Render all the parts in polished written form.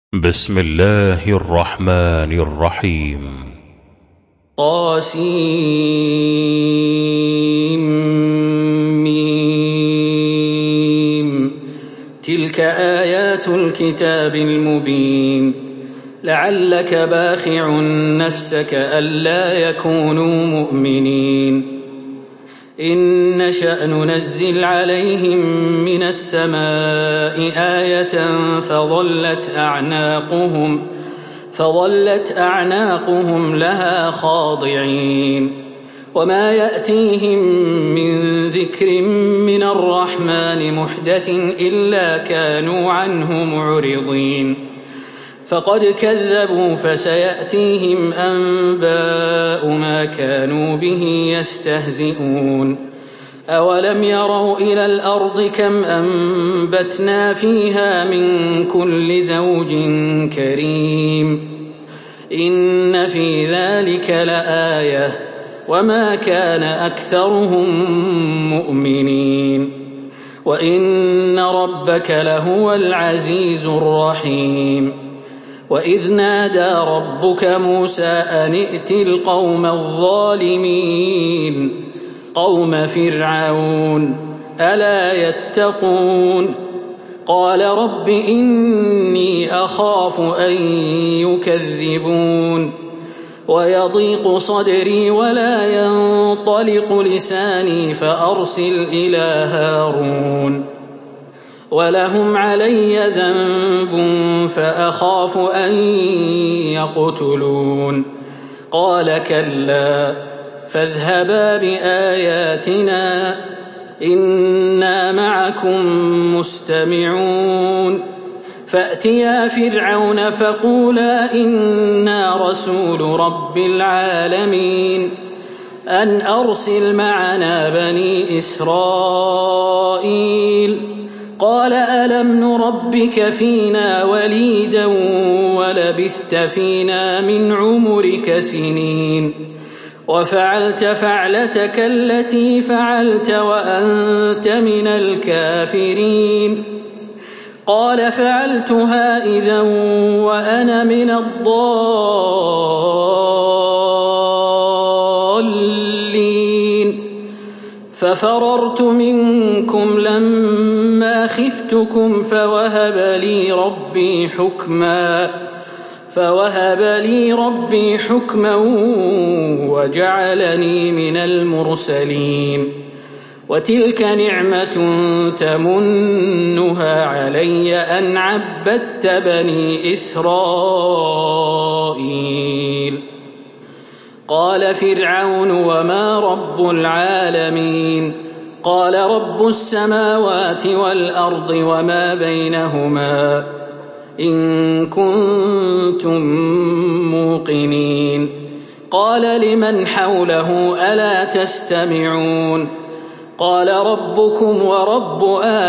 بسم الله الرحمن الرحيم. طاسيم. تلك آيات الكتاب المبين. لعلك باخع نفسك ألا يكونوا مؤمنين. إن نشأ ننزل عليهم من السماء آية فظلت أعناقهم لها خاضعين. وما يأتيهم من ذكر من الرحمن محدث إلا كانوا عنه معرضين. فقد كذبوا فسيأتيهم أنباء ما كانوا به يستهزئون. أولم يروا إلى الأرض كم أنبتنا فيها من كل زوج كريم. إن في ذلك لآية وما كان أكثرهم مؤمنين. وإن ربك لهو العزيز الرحيم. وإذ نادى ربك موسى أن ائت القوم الظالمين قوم فرعون ألا يتقون. قال رب إني أخاف أن يكذبون ويضيق صدري ولا ينطلق لساني فأرسل إلى هارون ولهم علي ذنب فأخاف أن يقتلون. قال كلا فاذهبا بآياتنا إنا معكم مستمعون. فأتيا فرعون فقولا إنا رسول رب العالمين أن أرسل معنا بني إسرائيل. قال ألم نربك فينا وليدا ولبثت فينا من عمرك سنين وفعلت فعلتك التي فعلت وأنت من الكافرين. قال فعلتها إذا وأنا من الضالين. ففررت منكم لما خفتكم فوهب لي ربي حكما وجعلني من المرسلين. وتلك نعمة تمنها علي أن عبدت بني إسرائيل. قال فرعون وما رب العالمين. قال رب السماوات والأرض وما بينهما إن كنتم موقنين. قال لمن حوله ألا تستمعون. قال ربكم ورب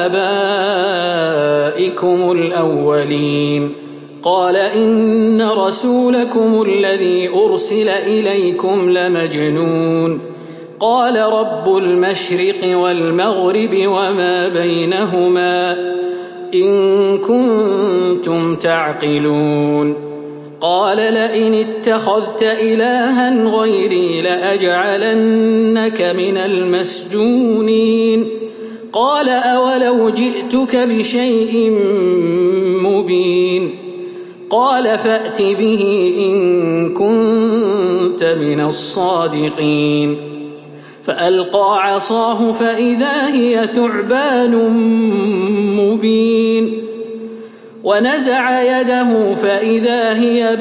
آبائكم الأولين. قال إن رسولكم الذي أرسل إليكم لمجنون. قال رب المشرق والمغرب وما بينهما إن كنتم تعقلون. قال لئن اتخذت إلها غيري لأجعلنك من المسجونين. قال أولو جئتك بشيء مبين. قال فأت به إن كنت من الصادقين. فألقى عصاه فإذا هي ثعبان مبين. ونزع يده فإذا هي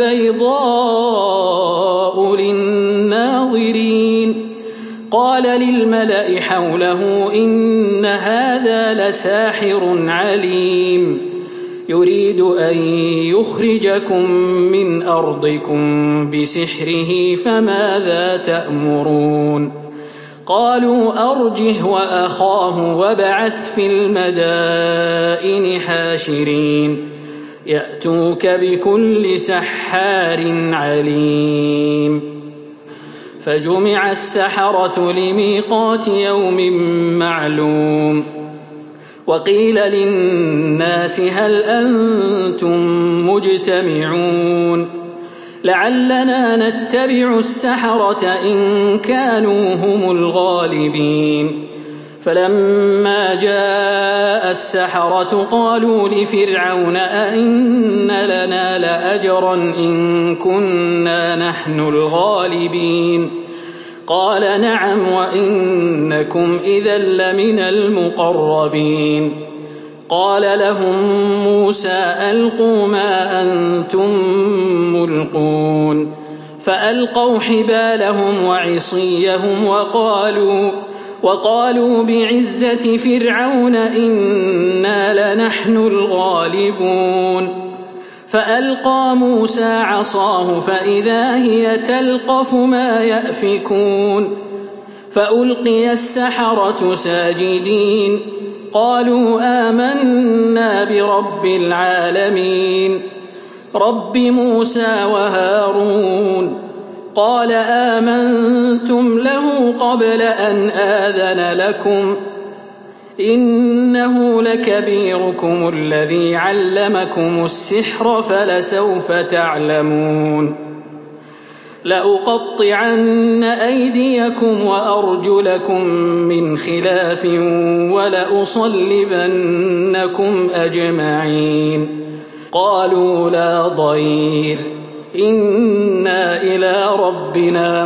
بيضاء للناظرين. قال للملأ حوله إن هذا لساحر عليم يريد أن يخرجكم من أرضكم بسحره فماذا تأمرون. قالوا أرجه وأخاه وابعث في المدائن حاشرين يأتوك بكل سحار عليم. فجمع السحرة لميقات يوم معلوم. وقيل للناس هل أنتم مجتمعون لعلنا نتبع السحرة إن كانوا هم الغالبين فلما جاء السحرة قالوا لفرعون أئن لنا لأجرا إن كنا نحن الغالبين قال نعم وإنكم إذا لمن المقربين قال لهم موسى ألقوا ما أنتم ملقون فألقوا حبالهم وعصيهم وقالوا بعزة فرعون إنا لنحن الغالبون فألقى موسى عصاه فإذا هي تلقف ما يأفكون فألقي السحرة ساجدين قالوا آمنا برب العالمين رب موسى وهارون قال آمنتم له قبل أن آذن لكم إنه لكبيركم الذي علمكم السحر فلسوف تعلمون لأقطعن أيديكم وأرجلكم من خلاف ولأصلبنكم أجمعين قالوا لا ضير إنا إلى ربنا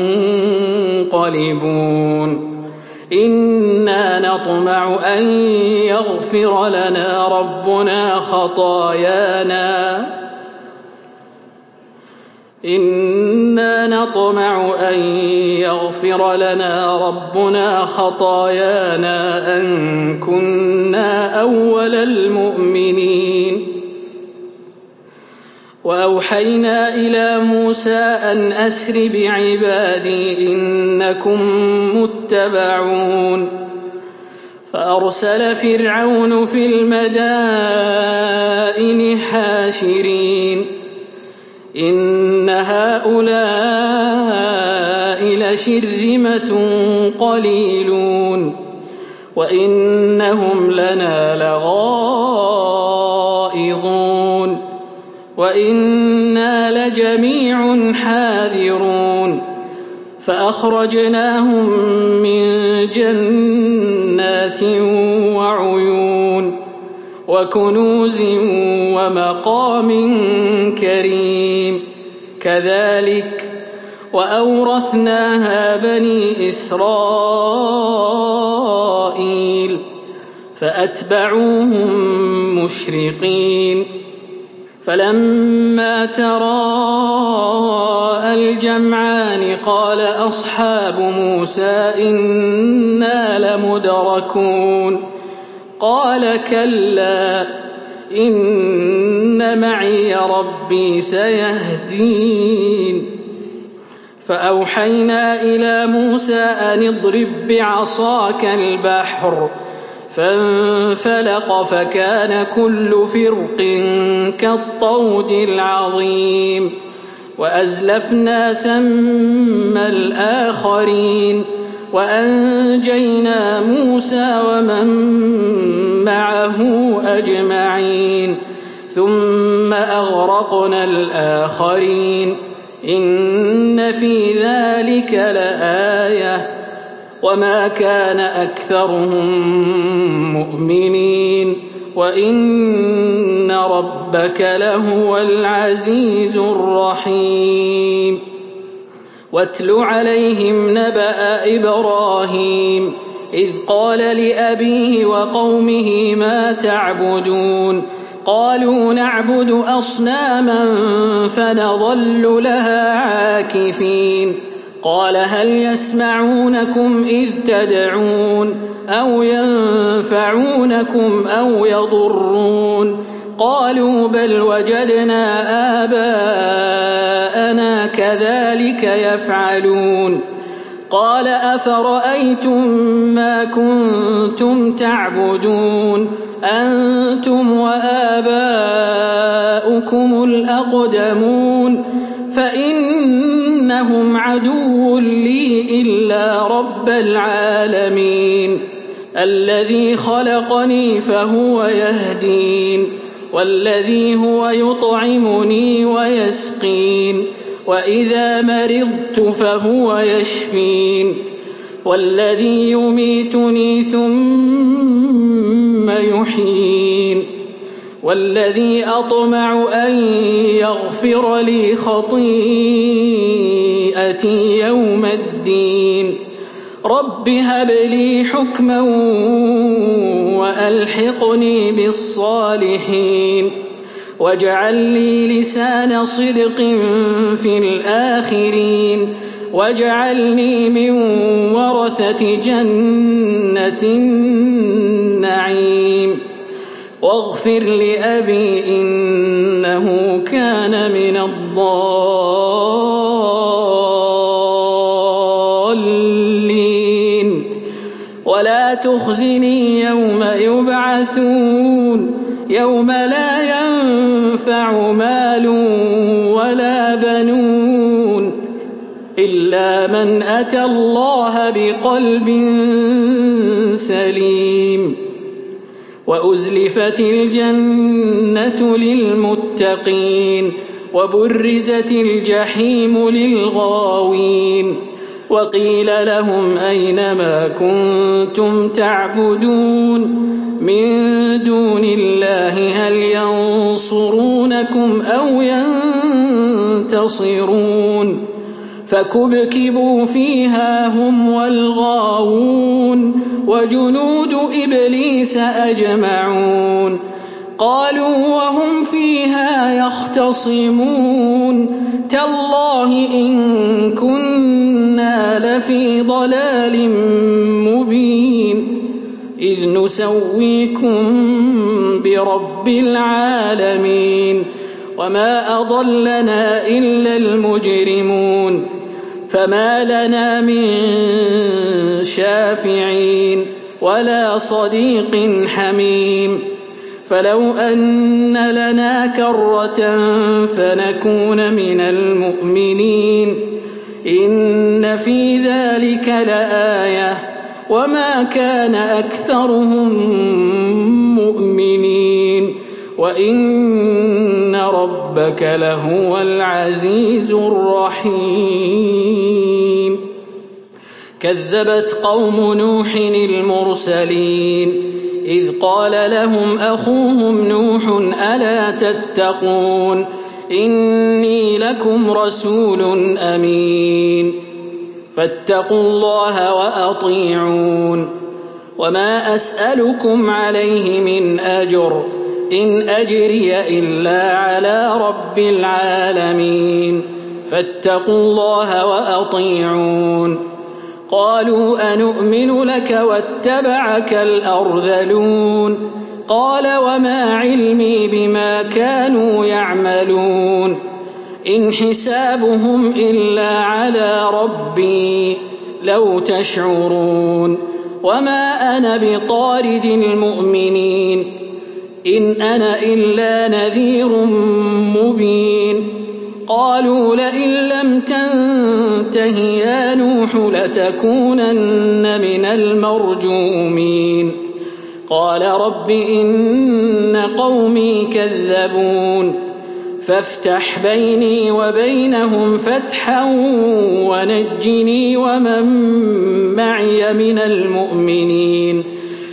منقلبون إنا نطمع أن يغفر لنا ربنا خطايانا أن كنا أول المؤمنين وأوحينا إلى موسى أن أسر بعبادي إنكم متبعون فأرسل فرعون في المدائن حاشرين إن هؤلاء لشرذمة قليلون وإنهم لنا لغائظون وإنا لجميع حاذرون فأخرجناهم من جنات وعيون وكنوز ومقام كريم كذلك وأورثناها بني إسرائيل فأتبعوهم مشرقين فلما تراءى الجمعان قال أصحاب موسى إنا لمدركون قال كلا إن معي ربي سيهدين فأوحينا إلى موسى أن اضرب بعصاك البحر فانفلق فكان كل فرق كالطود العظيم وأزلفنا ثم الآخرين وأنجينا موسى ومن معه أجمعين ثم أغرقنا الآخرين إن في ذلك لآية وما كان أكثرهم مؤمنين وإن ربك لهو العزيز الرحيم واتل عليهم نبأ إبراهيم إذ قال لأبيه وقومه ما تعبدون قالوا نعبد أصناما فنظل لها عاكفين قال هل يسمعونكم إذ تدعون أو ينفعونكم أو يضرون قالوا بل وجدنا آباءنا كذلك يفعلون قال أفرأيتم ما كنتم تعبدون أنتم وآباؤكم الأقدمون فإنهم عدو لي إلا رب العالمين الذي خلقني فهو يهدين والذي هو يطعمني ويسقين وإذا مرضت فهو يشفين والذي يميتني ثم يحيين والذي أطمع أن يغفر لي خطيئتي يوم الدين رب هب لي حكما وألحقني بالصالحين واجعل لي لسان صدق في الآخرين واجعلني من ورثة جنة النعيم واغفر لأبي إنه كان من الضالين ولا تخزني يوم يبعثون يوم لا ينفع مال ولا بنون إلا من أتى الله بقلب سليم وأزلفت الجنة للمتقين وبرزت الجحيم للغاوين وقيل لهم أين ما كنتم تعبدون من دون الله هل ينصرونكم أو ينتصرون فكبكبوا فيها هم والغاوون وجنود إبليس أجمعون قالوا وهم فيها يختصمون تالله إن كنا لفي ضلال مبين إذ نسويكم برب العالمين وما أضلنا إلا المجرمون فما لنا من شافعين ولا صديق حميم فلو أن لنا كرة فنكون من المؤمنين إن في ذلك لآية وما كان أكثرهم مؤمنين وإن ربك لهو العزيز الرحيم كذبت قوم نوح المرسلين إذ قال لهم أخوهم نوح ألا تتقون إني لكم رسول أمين فاتقوا الله وأطيعون وما أسألكم عليه من أجر إن أجري إلا على رب العالمين فاتقوا الله وأطيعون قالوا أنؤمن لك واتبعك الأرذلون قال وما علمي بما كانوا يعملون إن حسابهم إلا على ربي لو تشعرون وما أنا بطارد المؤمنين إن أنا إلا نذير مبين قالوا لئن لم تنته يا نوح لتكونن من المرجومين قال رب إن قومي كذبون فافتح بيني وبينهم فتحا ونجني ومن معي من المؤمنين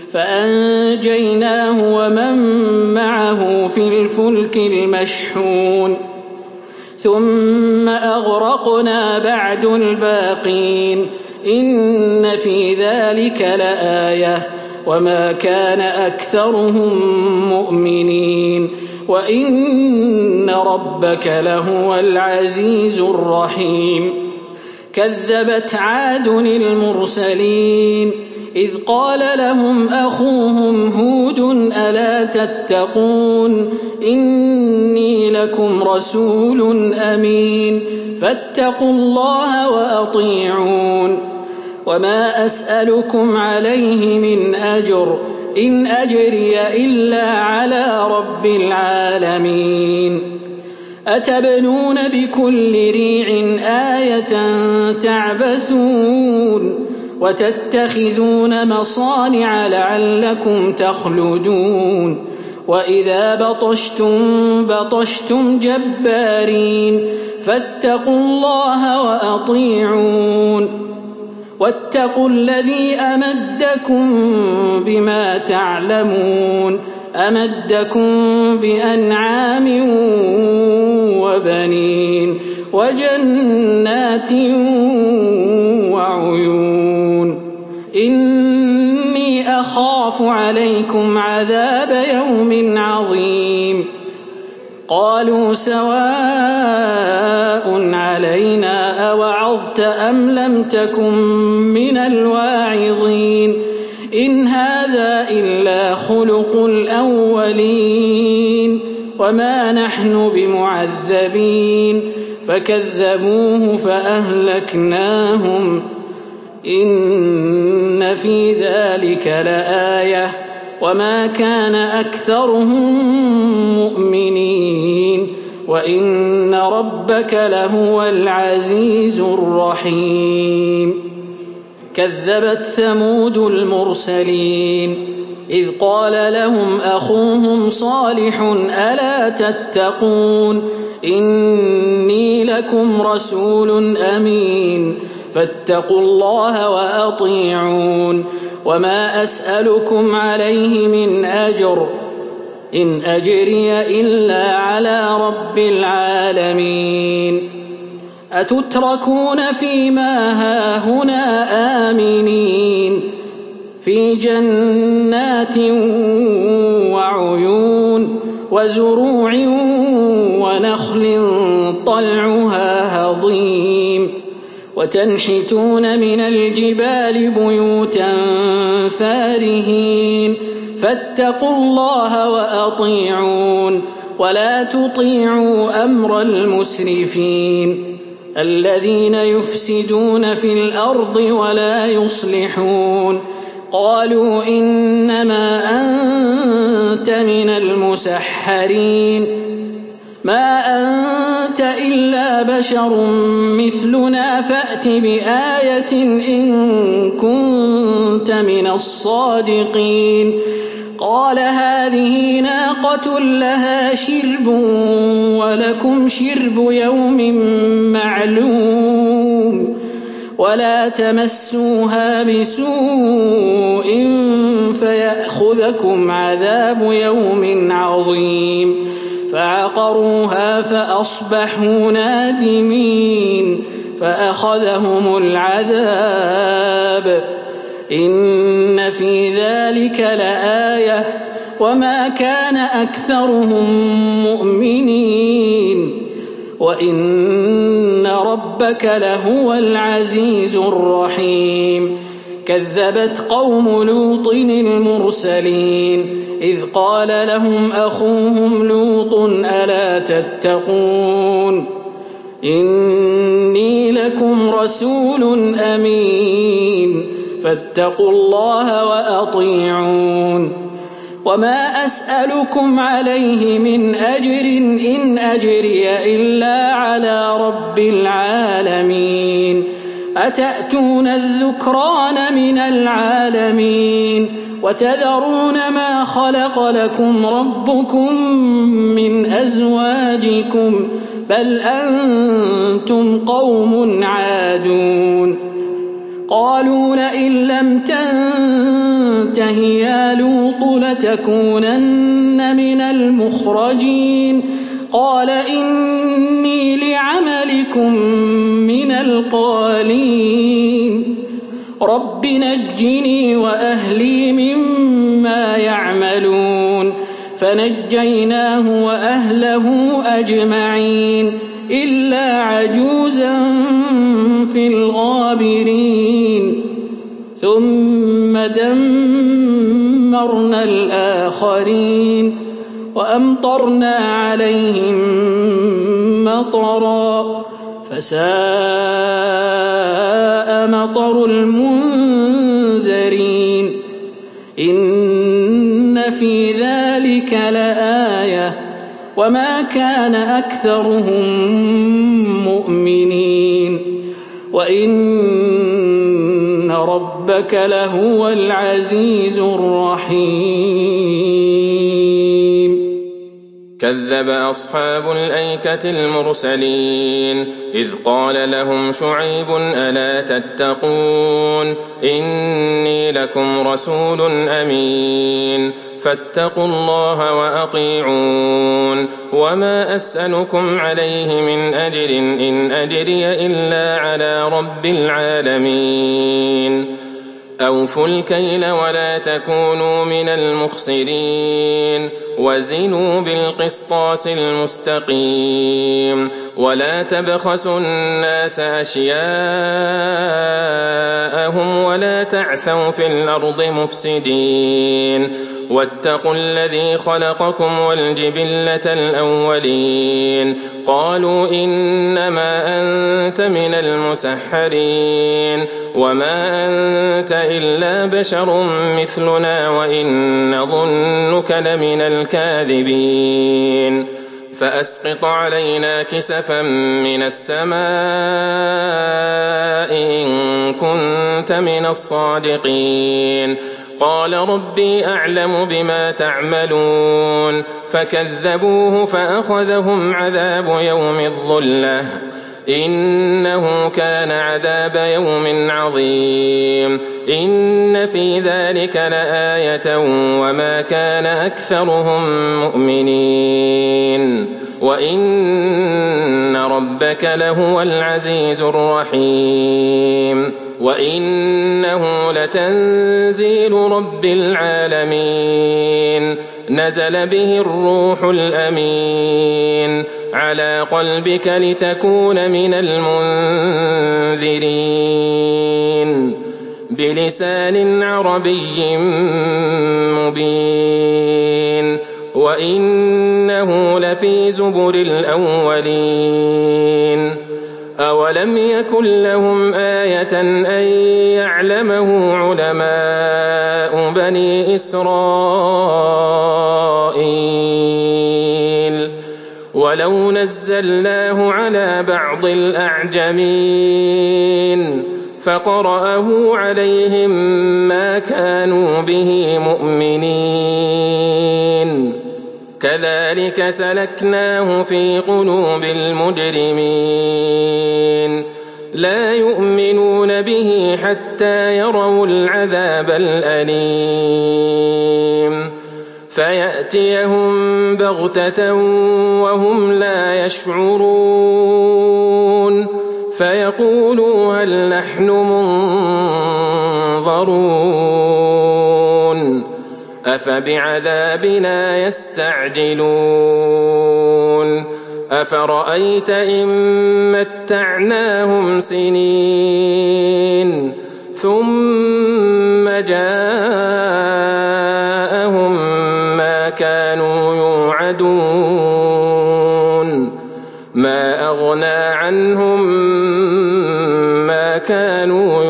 فأنجيناه ومن معه في الفلك المشحون ثم أغرقنا بعد الباقين إن في ذلك لآية وما كان أكثرهم مؤمنين وإن ربك لهو العزيز الرحيم كذبت عاد المرسلين إذ قال لهم أخوهم هود ألا تتقون إني لكم رسول أمين فاتقوا الله وأطيعون وما أسألكم عليه من أجر إن أجري إلا على رب العالمين أتبنون بكل ريع آية تعبثون وتتخذون مصانع لعلكم تخلدون وإذا بطشتم بطشتم جبارين فاتقوا الله وأطيعون واتقوا الذي أمدكم بما تعلمون أمدكم بأنعام وبنين وجنات وعيون إني أخاف عليكم عذاب يوم عظيم قالوا سواء علينا أوعظت أم لم تكن من الواعظين إن هذا إلا خلق الأولين وما نحن بمعذبين فكذبوه فأهلكناهم إن في ذلك لآية وما كان أكثرهم مؤمنين وإن ربك لهو العزيز الرحيم كذبت ثمود المرسلين إذ قال لهم أخوهم صالح ألا تتقون إني لكم رسول أمين فاتقوا الله وأطيعون وما أسألكم عليه من أجر إن أجري إلا على رب العالمين أتتركون فيما هاهنا آمنين في جنات وعيون وزروع ونخل طلعها هضيم وتنحتون من الجبال بيوتا فارهين فاتقوا الله وأطيعون ولا تطيعوا أمر المسرفين الذين يفسدون في الأرض ولا يصلحون قالوا إنما أنت من المسحرين ما أنت إلا بشر مثلنا فأت بآية إن كنت من الصادقين قال هذه ناقة لها شرب ولكم شرب يوم معلوم ولا تمسوها بسوء فيأخذكم عذاب يوم عظيم فعقروها فأصبحوا نادمين فأخذهم العذاب إن في ذلك لآية وما كان أكثرهم مؤمنين وإن ربك لهو العزيز الرحيم كذبت قوم لوط المرسلين إذ قال لهم أخوهم لوط ألا تتقون إني لكم رسول أمين فاتقوا الله وأطيعون وما أسألكم عليه من أجر إن أجري إلا على رب العالمين أتأتون الذكران من العالمين وتذرون ما خلق لكم ربكم من أزواجكم بل أنتم قوم عادون قالوا لئن لم تنته يا لوط لتكونن من المخرجين قال إني لعملكم من القالين رب نجني وأهلي مما يعملون فنجيناه وأهله أجمعين إلا عجوزا في الغابرين ثم دمرنا الآخرين وأمطرنا عليهم مطرا فساء مطر المنذرين إن في ذلك لآية وما كان أكثرهم مؤمنين وإن ربك لهو العزيز الرحيم. كذب أصحاب الأيكة المرسلين إذ قال لهم شعيب ألا تتقون إني لكم رسول أمين فاتقوا الله وأطيعون وما أسألكم عليه من أجر إن أجري إلا على رب العالمين. أوفوا الكيل ولا تكونوا من المخسرين وزنوا بالقسطاس المستقيم ولا تبخسوا الناس أشياءهم ولا تعثوا في الأرض مفسدين واتقوا الذي خلقكم والجبلة الأولين قالوا إنما أنت من المسحرين وما أنت إلا بشر مثلنا وإن نظنك لمن الكاذبين فأسقط علينا كسفا من السماء إن كنت من الصادقين قال ربي أعلم بما تعملون فكذبوه فأخذهم عذاب يوم الظلة إنه كان عذاب يوم عظيم إن في ذلك لآية وما كان أكثرهم مؤمنين وإن ربك لهو العزيز الرحيم وإنه لتنزيل رب العالمين نزل به الروح الأمين على قلبك لتكون من المنذرين بلسان عربي مبين وإنه لفي زبر الأولين أولم يكن لهم آية أن يعلمه علماء بني إسرائيل ولو نزلناه على بعض الأعجمين فقرأه عليهم ما كانوا به مؤمنين كذلك سلكناه في قلوب المجرمين لا يؤمنون به حتى يروا العذاب الأليم فيأتيهم بغتة وهم لا يشعرون فيقولوا هل نحن منظرون أفبعذابنا يستعجلون أفرأيت إن متعناهم سنين ثم جاءهم ما كانوا يوعدون ما أغنى عنهم ما كانوا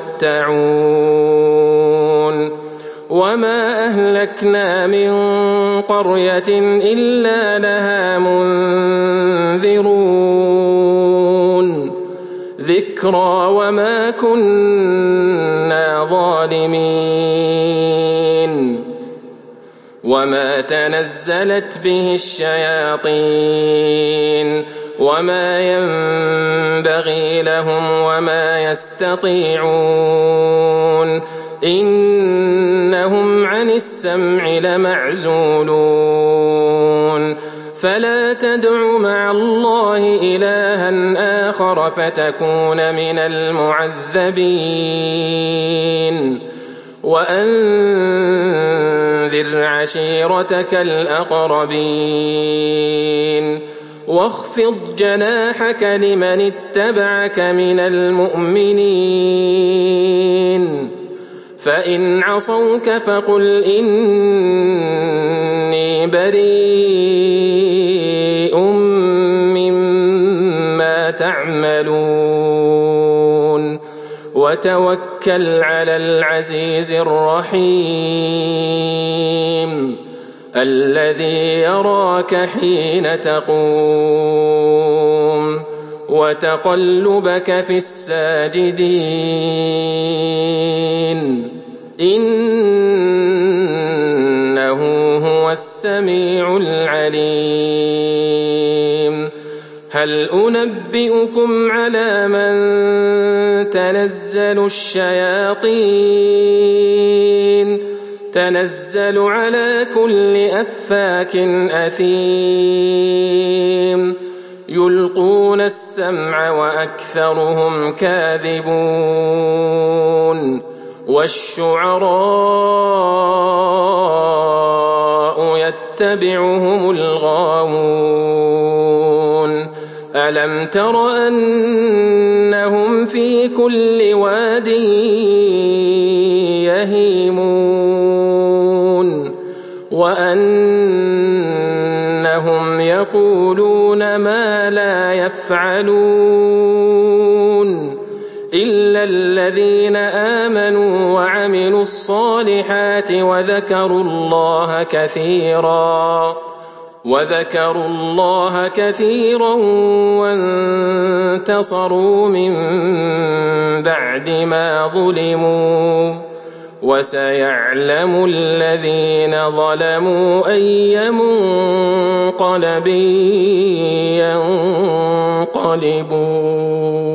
يمتعون وما أهلكنا من قرية إلا لها منذرون ذكرى وما كنا ظالمين وما تنزلت به الشياطين وما ينبغي لهم وما يستطيعون إنهم عن السمع لمعزولون فلا تدع مع الله إلها آخر فتكون من المعذبين وأنذر عشيرتك الأقربين واخفض جناحك لمن اتبعك من المؤمنين فإن عصوك فقل إني بريء مما تعملون وتوكل على العزيز الرحيم الذي يراك حين تقوم وتقلبك في الساجدين إنه هو السميع العليم هل أنبئكم على من تنزل الشياطين تنزل على كل أفاك أثيم يلقون السمع وأكثرهم كاذبون والشعراء يتبعهم الغاوون ألم تر أنهم في كل واد يهيمون وأنهم يقولون ما لا يفعلون إلا الذين آمنوا وعملوا الصالحات وذكروا الله كثيرا وانتصروا من بعد ما ظلموا وسيعلم الذين ظلموا أي منقلب ينقلبون